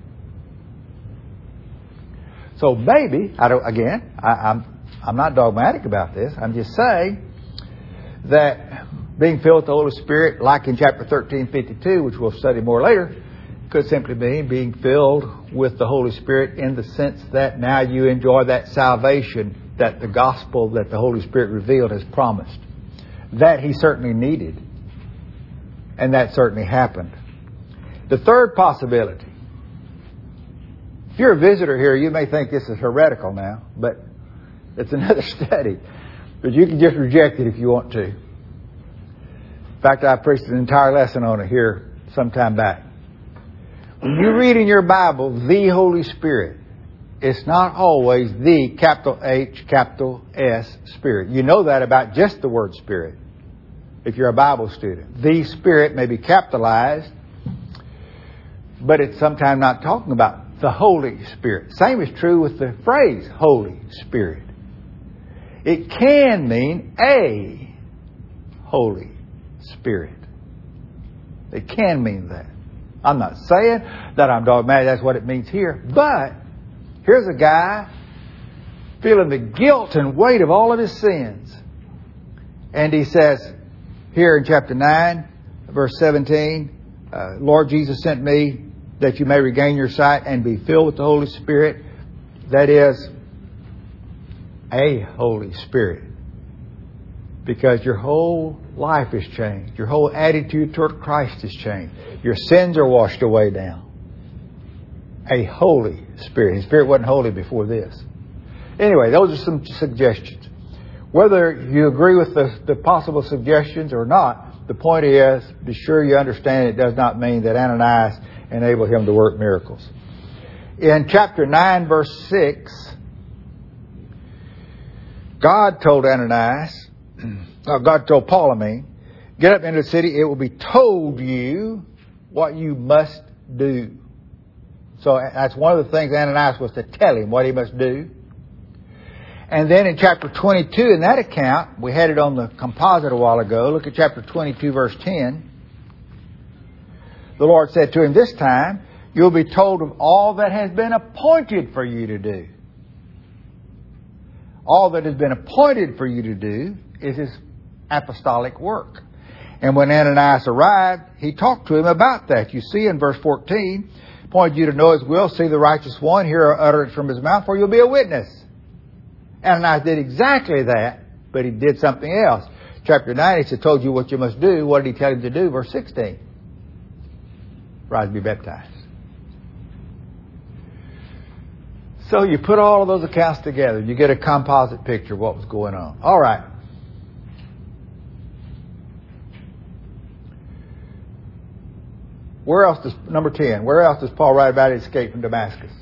So maybe, I'm not dogmatic about this. I'm just saying that being filled with the Holy Spirit, like in chapter 13:52, which we'll study more later, could simply mean being filled with the Holy Spirit in the sense that now you enjoy that salvation that the gospel that the Holy Spirit revealed has promised. That he certainly needed. And that certainly happened. The third possibility. If you're a visitor here, you may think this is heretical now, but it's another study. But you can just reject it if you want to. In fact, I preached an entire lesson on it here some time back. When you read in your Bible, the Holy Spirit, it's not always the capital H, capital S Spirit. You know that about just the word Spirit, if you're a Bible student. The Spirit may be capitalized, but it's sometimes not talking about the Holy Spirit. Same is true with the phrase Holy Spirit. It can mean a Holy Spirit. It can mean that. I'm not saying that I'm dogmatic, that's what it means here. But here's a guy feeling the guilt and weight of all of his sins. And he says, here in chapter 9, verse 17, Lord Jesus sent me that you may regain your sight and be filled with the Holy Spirit. That is a Holy Spirit. Because your whole life has changed. Your whole attitude toward Christ has changed. Your sins are washed away now. A Holy Spirit. His Spirit wasn't holy before this. Anyway, those are some suggestions. Whether you agree with the possible suggestions or not, the point is, be sure you understand it does not mean that Ananias enabled him to work miracles. In chapter 9, verse 6, God told Paul, get up into the city, it will be told you what you must do. So that's one of the things Ananias was to tell him what he must do. And then in chapter 22, in that account, we had it on the composite a while ago. Look at chapter 22, verse 10. The Lord said to him, this time you'll be told of all that has been appointed for you to do. All that has been appointed for you to do is His apostolic work. And when Ananias arrived, he talked to him about that. You see in verse 14, pointed you to know His will, see the righteous one, hear utterance from His mouth, for you'll be a witness. Ananias did exactly that, but he did something else. Chapter 9, he said, told you what you must do. What did he tell him to do? Verse 16. Rise and be baptized. So you put all of those accounts together. You get a composite picture of what was going on. All right. Where else does, number 10, where else does Paul write about his escape from Damascus?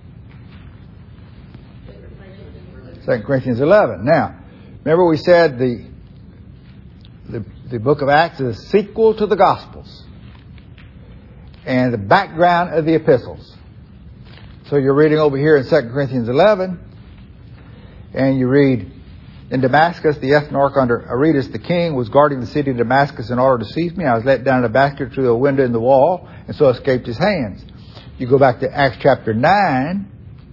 2 Corinthians 11. Now, remember we said the book of Acts is a sequel to the Gospels and the background of the epistles. So you're reading over here in 2 Corinthians 11, and you read, in Damascus, the ethnarch under Aretas the king was guarding the city of Damascus in order to seize me. I was let down in a basket through a window in the wall, and so escaped his hands. You go back to Acts chapter 9,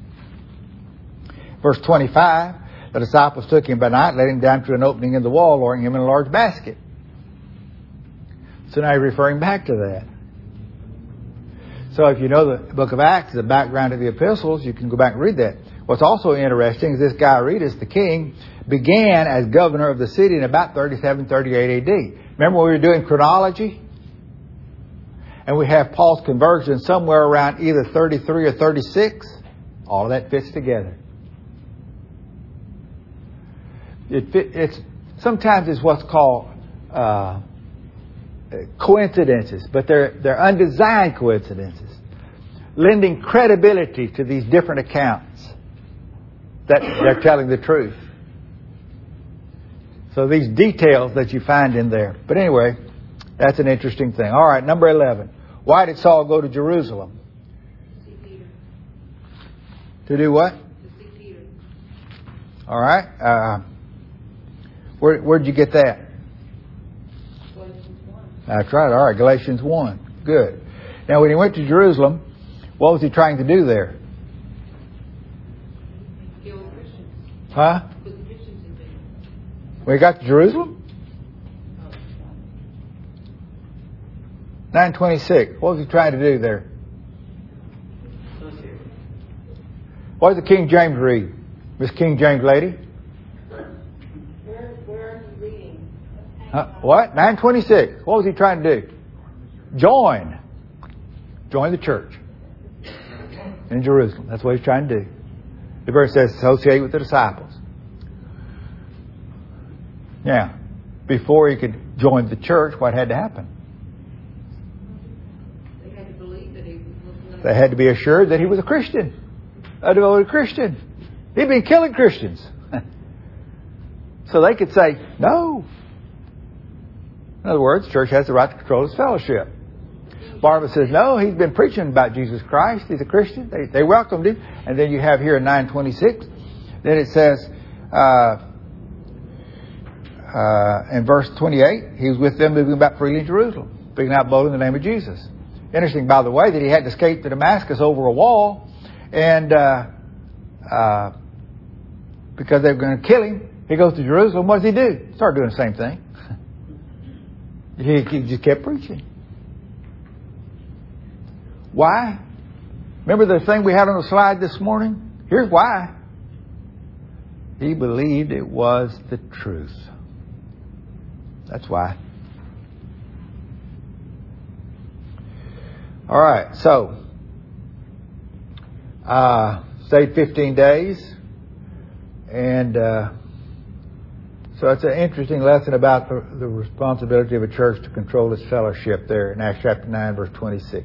verse 25. The disciples took him by night, let him down through an opening in the wall, lowering him in a large basket. So now you're referring back to that. So if you know the book of Acts, the background of the epistles, you can go back and read that. What's also interesting is this guy Aretas, the king, began as governor of the city in about 37, 38 AD. Remember when we were doing chronology? And we have Paul's conversion somewhere around either 33 or 36. All of that fits together. Sometimes it's what's called coincidences, but they're undesigned coincidences, lending credibility to these different accounts that they're telling the truth. So these details that you find in there. But anyway, that's an interesting thing. All right, number 11. Why did Saul go to Jerusalem? To see Peter. To do what? To see Peter. All right. Where'd you get that? Galatians 1. That's right. All right, Galatians 1. Good. Now, when he went to Jerusalem, what was he trying to do there? Kill Christians. Huh? Put the Christians in there. When he got to Jerusalem? 926. What was he trying to do there? What does the King James read? Miss King James lady? Where are you reading? What? 926. What was he trying to do? Join the church in Jerusalem. That's what he's trying to do. The verse says associate with the disciples. Now, before he could join the church, what had to happen? They had to believe that he was. They had to be assured that he was a Christian, a devoted Christian. He'd been killing Christians. So they could say, no. In other words, the church has the right to control its fellowship. Barnabas says, no, he's been preaching about Jesus Christ. He's a Christian. They welcomed him. And then you have here in 926, then it says, in verse 28, he was with them moving about freely in Jerusalem, speaking out boldly in the name of Jesus. Interesting, by the way, that he had to escape to Damascus over a wall, and because they were going to kill him, he goes to Jerusalem. What does he do? Start doing the same thing. He just kept preaching. Why? Remember the thing we had on the slide this morning? Here's why. He believed it was the truth. That's why. All right, so stayed 15 days, and so it's an interesting lesson about the responsibility of a church to control its fellowship there in Acts chapter 9, verse 26.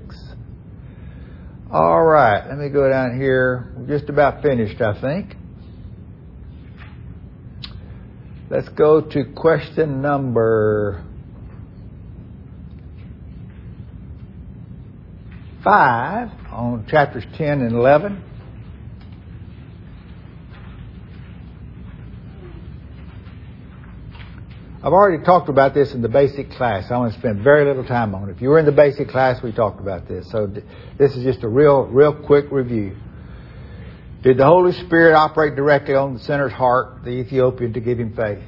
All right, let me go down here. We're just about finished, I think. Let's go to question number 5 on chapters 10 and 11. I've already talked about this in the basic class. I want to spend very little time on it. If you were in the basic class, we talked about this. So this is just a real quick review. Did the Holy Spirit operate directly on the sinner's heart, the Ethiopian, to give him faith?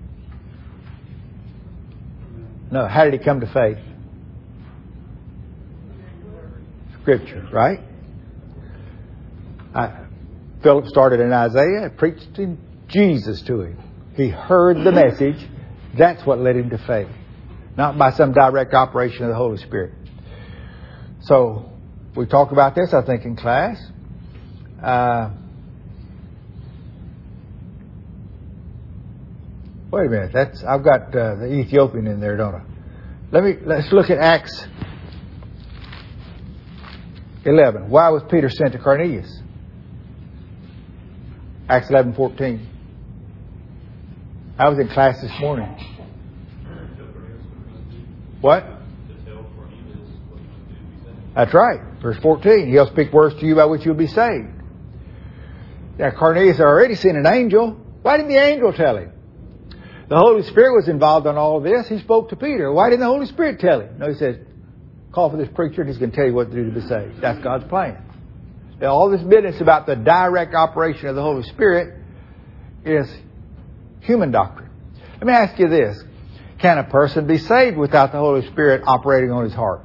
No. How did he come to faith? Scripture, right? Philip started in Isaiah, preached in Jesus to him. He heard the message. That's what led him to faith. Not by some direct operation of the Holy Spirit. So, we talked about this, I think, in class. Wait a minute. I've got the Ethiopian in there, don't I? Let's look at Acts 11. Why was Peter sent to Cornelius? Acts 11:14. I was in class this morning. What? That's right. Verse 14. He'll speak words to you by which you'll be saved. Now, Cornelius had already seen an angel. Why didn't the angel tell him? The Holy Spirit was involved in all of this. He spoke to Peter. Why didn't the Holy Spirit tell him? No, he said, call for this preacher and he's going to tell you what to do to be saved. That's God's plan. Now, all this business about the direct operation of the Holy Spirit is human doctrine. Let me ask you this. Can a person be saved without the Holy Spirit operating on his heart?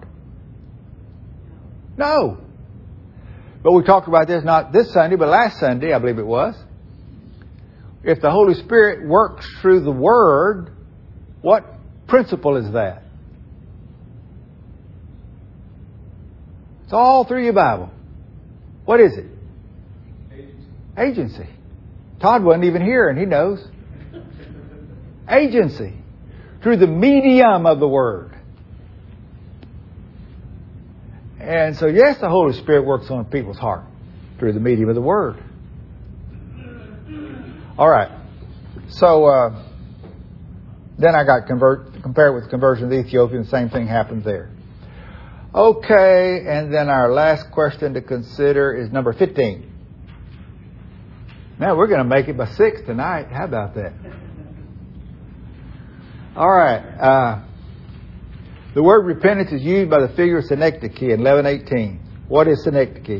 No. But we talked about this not this Sunday, but last Sunday, I believe it was. If the Holy Spirit works through the Word, what principle is that? It's all through your Bible. What is it? Agency. Todd wasn't even here and he knows. Agency. Through the medium of the Word. And so, yes, the Holy Spirit works on people's heart through the medium of the Word. All right. So, then I got compare it with the conversion of the Ethiopian. The same thing happened there. Okay, and then our last question to consider is number 15. Now, we're going to make it by 6 tonight. How about that? All right. The word repentance is used by the figure of synecdoche in 11:18. What is synecdoche?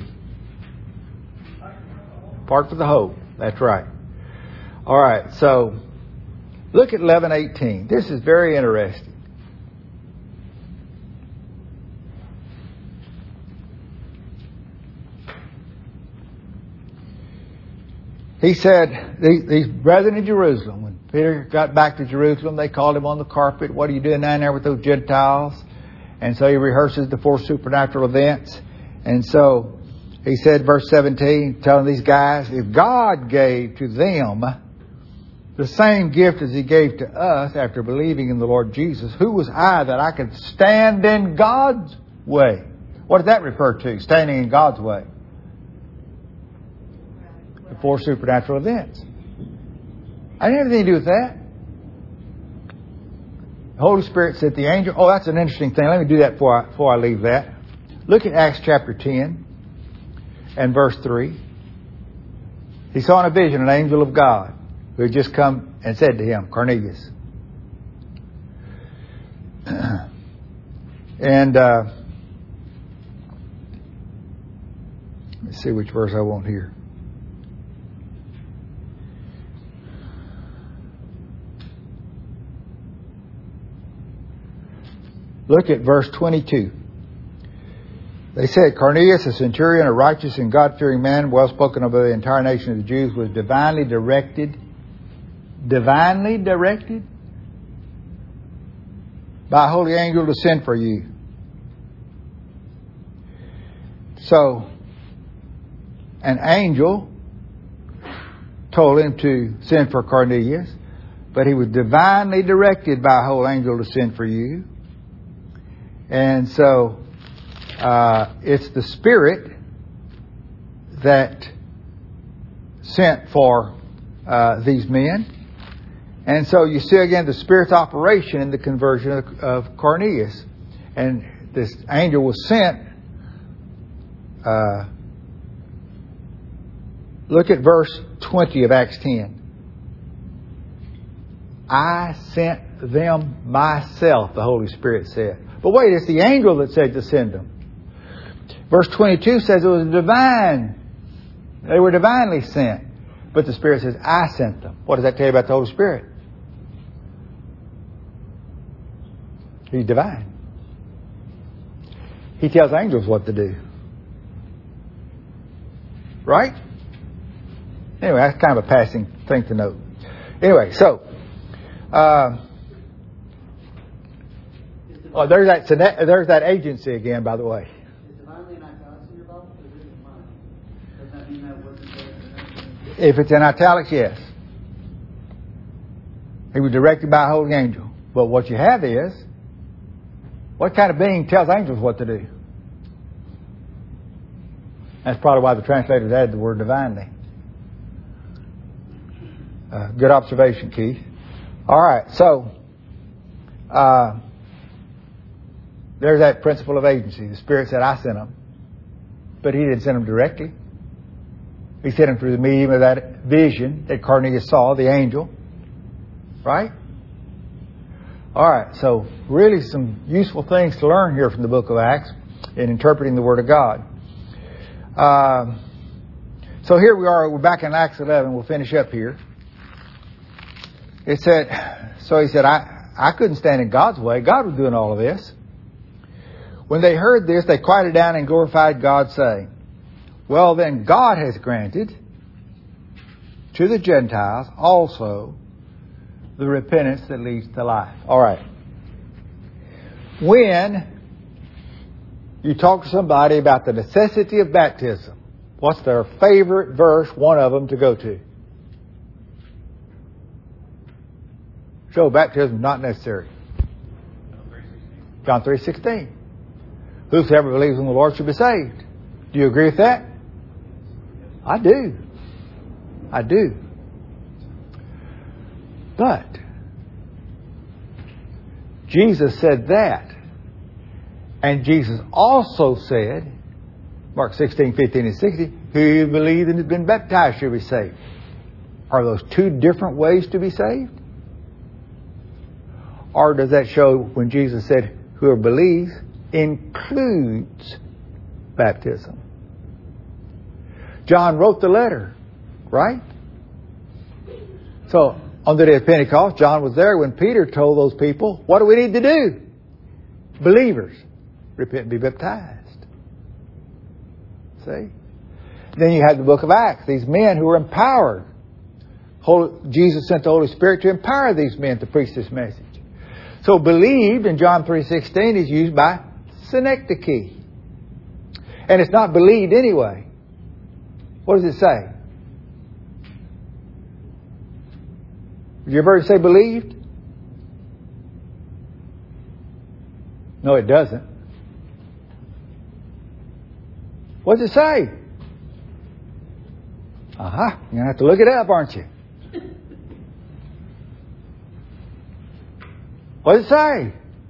Part for the hope. That's right. All right. So, look at 11:18. This is very interesting. He said, these brethren in Jerusalem, when Peter got back to Jerusalem, they called him on the carpet. What are you doing down there with those Gentiles? And so he rehearses the 4 supernatural events. And so he said, verse 17, telling these guys, if God gave to them the same gift as He gave to us after believing in the Lord Jesus, who was I that I could stand in God's way? What does that refer to, standing in God's way? The 4 supernatural events. I didn't have anything to do with that. The Holy Spirit said the angel... Oh, that's an interesting thing. Let me do that before I leave that. Look at Acts chapter 10 and verse 3. He saw in a vision an angel of God who had just come and said to him, Cornelius. And let's see which verse I want here. Look at verse 22. They said, Cornelius, a centurion, a righteous and God-fearing man, well spoken of by the entire nation of the Jews, was divinely directed by a holy angel to send for you. So, an angel told him to send for Cornelius, but he was divinely directed by a holy angel to send for you. And so, it's the Spirit that sent for these men. And so you see again the Spirit's operation in the conversion of Cornelius. And this angel was sent. Look at verse 20 of Acts 10. I sent them myself, the Holy Spirit said. But wait, it's the angel that said to send them. Verse 22 says it was divine. They were divinely sent. But the Spirit says, I sent them. What does that tell you about the Holy Spirit? He's divine. He tells angels what to do. Right? Anyway, that's kind of a passing thing to note. Anyway, so there's that agency again, by the way. Is divinely in italics in your Bible? Because it isn't mine. Does that mean that wasn't there? If it's in italics, yes. He was directed by a holy angel. But what you have is, what kind of being tells angels what to do? That's probably why the translators added the word divinely. Good observation, Keith. All right, so there's that principle of agency. The Spirit said, I sent them. But He didn't send them directly. He sent them through the medium of that vision that Cornelius saw, the angel. Right? All right, so really some useful things to learn here from the book of Acts in interpreting the Word of God. So here we are, we're back in Acts 11. We'll finish up here. It said, so he said, I couldn't stand in God's way. God was doing all of this. When they heard this, they quieted down and glorified God, saying, well, then God has granted to the Gentiles also the repentance that leads to life. All right. When you talk to somebody about the necessity of baptism, what's their favorite verse, one of them, to go to? So baptism is not necessary. John 3:16. Whosoever believes in the Lord shall be saved. Do you agree with that? I do. I do. But Jesus said that. And Jesus also said, Mark 16:15 and 16, who believes and has been baptized shall be saved. Are those two different ways to be saved? Or does that show when Jesus said, whoever believes includes baptism? John wrote the letter, right? So, on the day of Pentecost, John was there when Peter told those people, what do we need to do? Believers, repent and be baptized. See? Then you have the book of Acts, these men who were empowered. Jesus sent the Holy Spirit to empower these men to preach this message. So believed in John 3:16 is used by synecdoche. And it's not believed anyway. What does it say? Did you ever say believed? No, it doesn't. What does it say? You're going to have to look it up, aren't you? What does it say?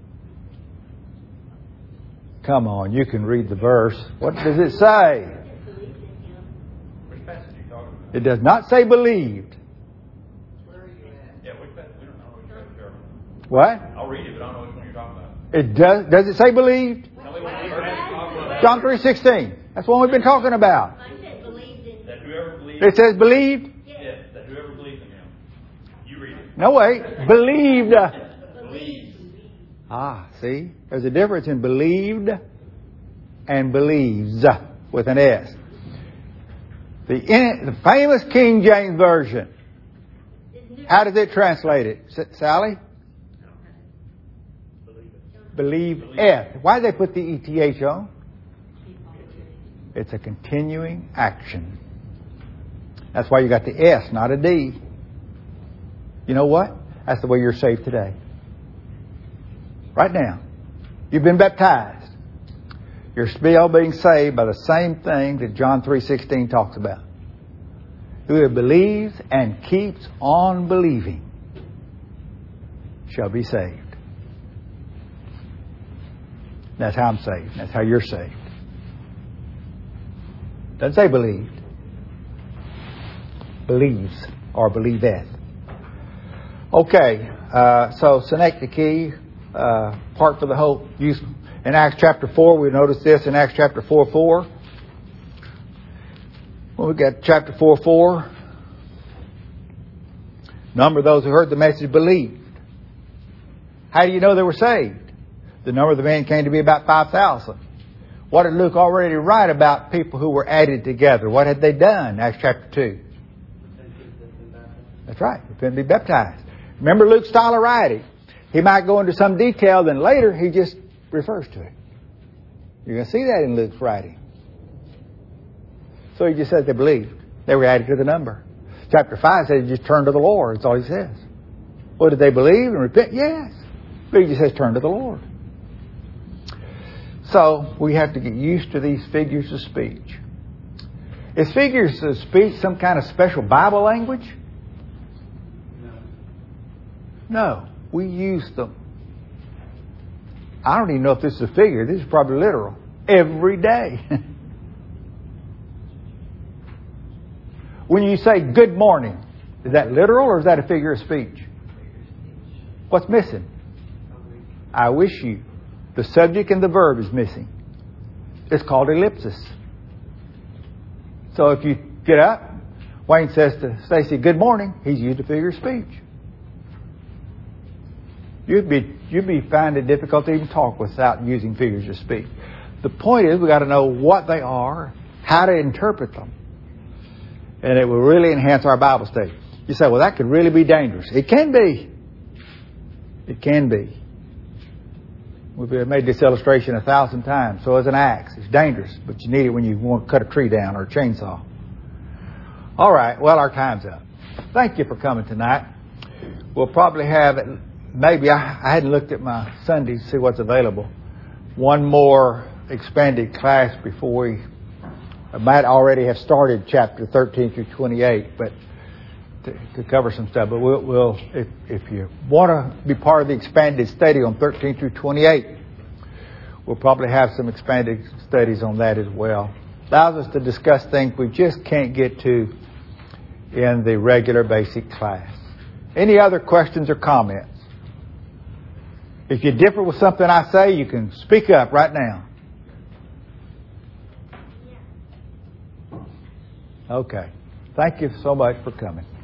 Come on, you can read the verse. What does it say? Which passage are you talking about? It does not say believed. Where are you at? Yeah, which passage? We don't know which passage you're talking about. What? I'll read it, but I don't know which one you're talking about. It does it say believed? Tell me what verse you're talking about. John 3:16. That's what we've been talking about. I said believed in. That whoever believes. It says believed? Yes, that whoever believes in Him. You read it. No, wait. Believed. Believes. See? There's a difference in believed and believes with an S. The famous King James Version. How does it translate it, Sally? Believeth. Why did they put the ETH on? It's a continuing action. That's why you got the S, not a D. You know what? That's the way you're saved today. Right now. You've been baptized. You're still being saved by the same thing that John 3:16 talks about. Whoever believes and keeps on believing shall be saved. That's how I'm saved. That's how you're saved. Doesn't say believed. Believes or believeth. Okay, so synecdoche, part for the hope. Use in Acts chapter 4. We notice this in Acts chapter 4:4. Well, we got chapter 4:4. Number of those who heard the message believed. How do you know they were saved? The number of the men came to be about 5,000. What did Luke already write about people who were added together? What had they done? Acts chapter 2. That's right. Repent and be baptized. Remember Luke's style of writing. He might go into some detail, then later he just refers to it. You're going to see that in Luke's writing. So he just says they believed. They were added to the number. Chapter 5 says just turn to the Lord. That's all he says. Well, did they believe and repent? Yes. But he just says turn to the Lord. So we have to get used to these figures of speech. Is figures of speech some kind of special Bible language? No. We use them. I don't even know if this is a figure. This is probably literal. Every day. When you say good morning, is that literal or is that a figure of speech? What's missing? I wish you. The subject and the verb is missing. It's called ellipsis. So if you get up, Wayne says to Stacy, good morning, he's used a figure of speech. You'd be finding it difficult to even talk without using figures of speech. The point is, we got to know what they are, how to interpret them. And it will really enhance our Bible study. You say, well, that could really be dangerous. It can be. It can be. We've made this illustration 1,000 times. So is an axe. It's dangerous, but you need it when you want to cut a tree down or a chainsaw. All right. Well, our time's up. Thank you for coming tonight. We'll probably have, maybe, I hadn't looked at my Sundays to see what's available. One more expanded class before I might already have started chapter 13 through 28, but to cover some stuff. But we'll if you want to be part of the expanded study on 13 through 28, we'll probably have some expanded studies on that as well. Allows us to discuss things we just can't get to in the regular basic class. Any other questions or comments? If you differ with something I say, you can speak up right now. Okay. Thank you so much for coming.